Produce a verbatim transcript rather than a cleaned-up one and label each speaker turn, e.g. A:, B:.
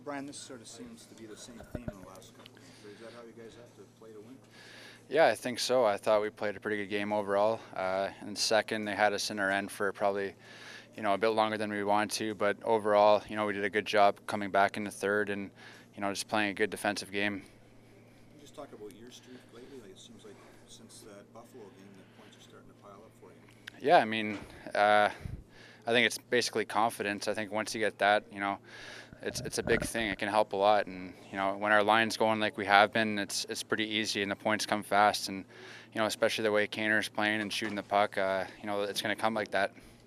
A: Brian, this sort of seems to be the same theme in the last couple of games. Is that how you guys have to play to win?
B: Yeah, I think so. I thought we played a pretty good game overall. Uh, in the second, they had us in our end for probably, you know, a bit longer than we wanted to. But overall, you know, we did a good job coming back in the third and, you know, just playing a good defensive game.
A: Can you just talk about your streak lately? Like, it seems like since that Buffalo game, that points are starting to pile up for you.
B: Yeah, I mean, uh, I think it's basically confidence. I think once you get that, you know, it's it's a big thing. It can help a lot, and you know, when our line's going like we have been, it's it's pretty easy, and the points come fast. And you know, especially the way Kaner's playing and shooting the puck, uh, you know, it's going to come like that.